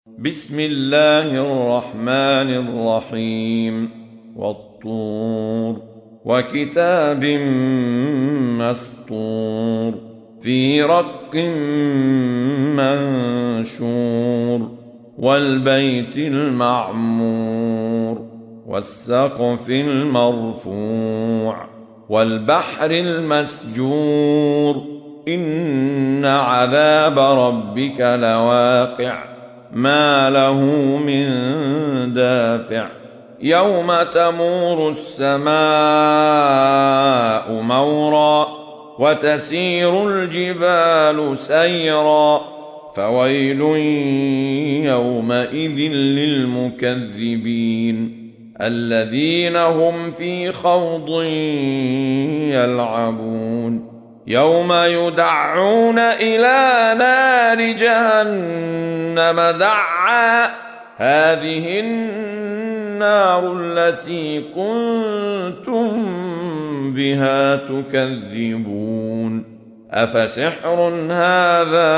بسم الله الرحمن الرحيم والطور وكتاب مسطور في رق منشور والبيت المعمور والسقف المرفوع والبحر المسجور إن عذاب ربك لواقع ما له من دافع يوم تمور السماء مورا وتسير الجبال سيرا فويل يومئذ للمكذبين الذين هم في خوض يلعبون يوم يدعون إلى نار جهنم دعا هذه النار التي كنتم بها تكذبون أفسحر هذا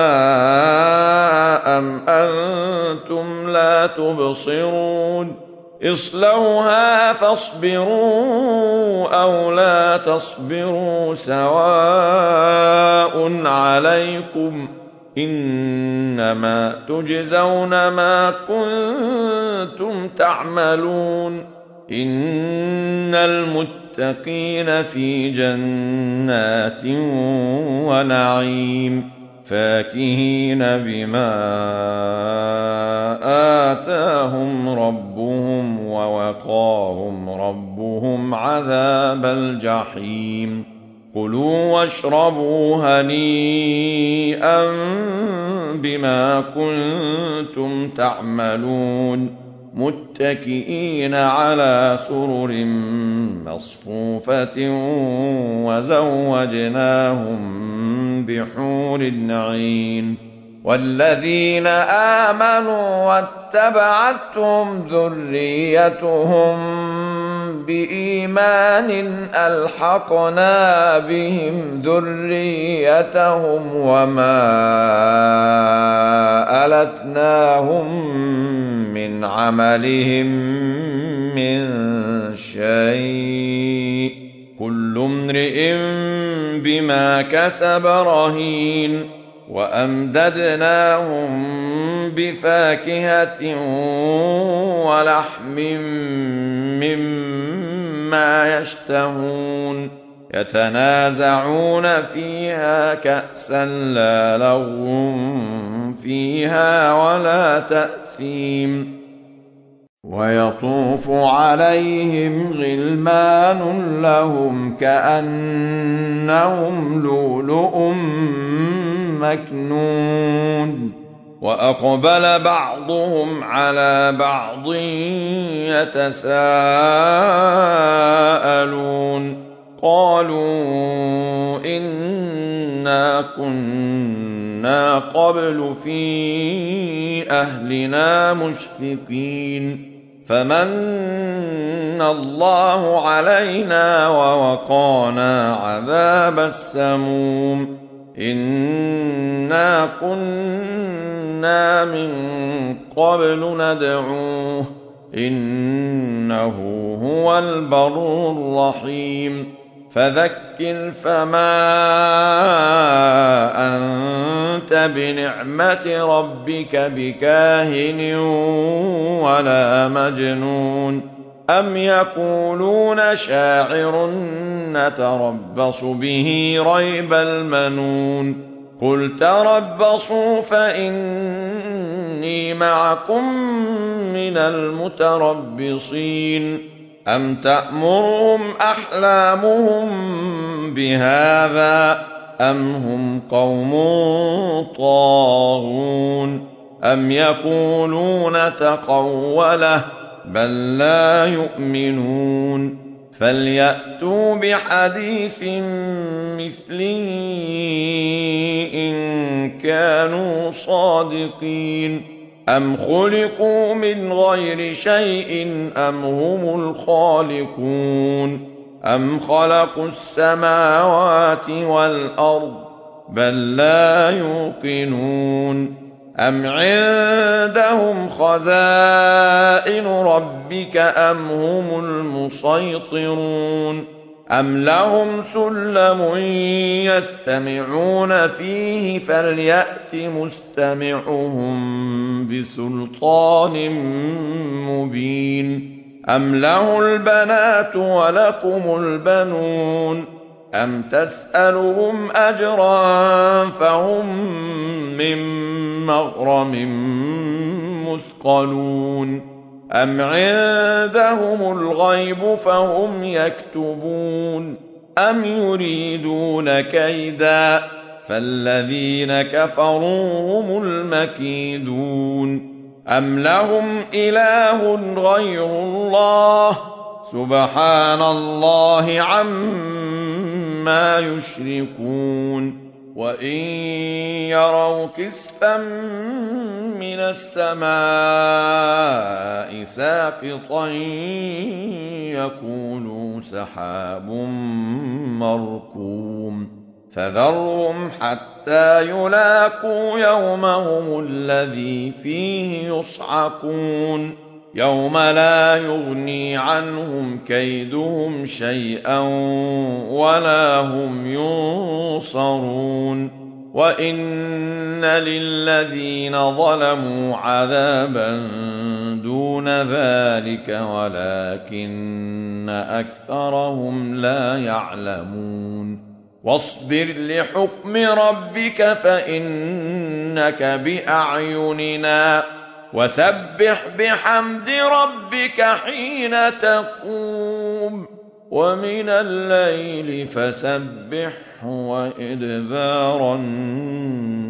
أم أنتم لا تبصرون اصلوها فاصبروا أو لا تصبروا سواء عليكم إنما تجزون ما كنتم تعملون إن المتقين في جنات ونعيم فاكهين بما آتاهم ربهم ووقاهم ربهم عذاب الجحيم كلوا واشربوا هنيئا بما كنتم تعملون متكئين على سرر مصفوفة وزوجناهم بحور عين والذين آمنوا واتبعتهم ذريتهم بإيمان ألحقنا بهم ذريتهم وما ألتناهم من عملهم من شيء كل امرئ بما كسب رهين وأمددناهم بفاكهة ولحم مما يشتهون يتنازعون فيها كأسا لا لغو فيها ولا تأثيم ويطوف عليهم غلمان لهم كأنهم لؤلؤ مكنون وأقبل بعضهم على بعض يتساءلون قالوا إنا كنا قبل في أهلنا مشفقين فمن الله علينا ووقانا عذاب السموم إنا كنا من قبل ندعوه إنه هو البر الرحيم فذكر فما أنت بنعمة ربك بكاهن ولا مجنون أم يقولون شاعر نتربص به ريب المنون قل تربصوا فإني معكم من المتربصين أم تأمرهم أحلامهم بهذا أم هم قوم طاغون أم يقولون تقوله بل لا يؤمنون فليأتوا بحديث مثله إن كانوا صادقين أم خلقوا من غير شيء أم هم الخالقون أم خلقوا السماوات والأرض بل لا يوقنون أم عندهم خزائن ربك أم هم المسيطرون أم لهم سلم يستمعون فيه فليأت مستمعهم بسلطان مبين أم له البنات ولكم البنون أم تسألهم أجرا فهم من مغرم مثقلون أم عندهم الغيب فهم يكتبون أم يريدون كيدا فالذين كفروا هم المكيدون أم لهم إله غير الله سبحان الله عما يشركون وإن يروا كسفا من السماء ساقطا يقولوا سحاب مركوم فذرهم حتى يلاقوا يومهم الذي فيه يصعقون يوم لا يغني عنهم كيدهم شيئا ولا هم ينصرون وإن للذين ظلموا عذابا دون ذلك ولكن أكثرهم لا يعلمون واصبر لحكم ربك فإنك بأعيننا وسبح بحمد ربك حين تقوم ومن الليل فسبحه وإدبار النجوم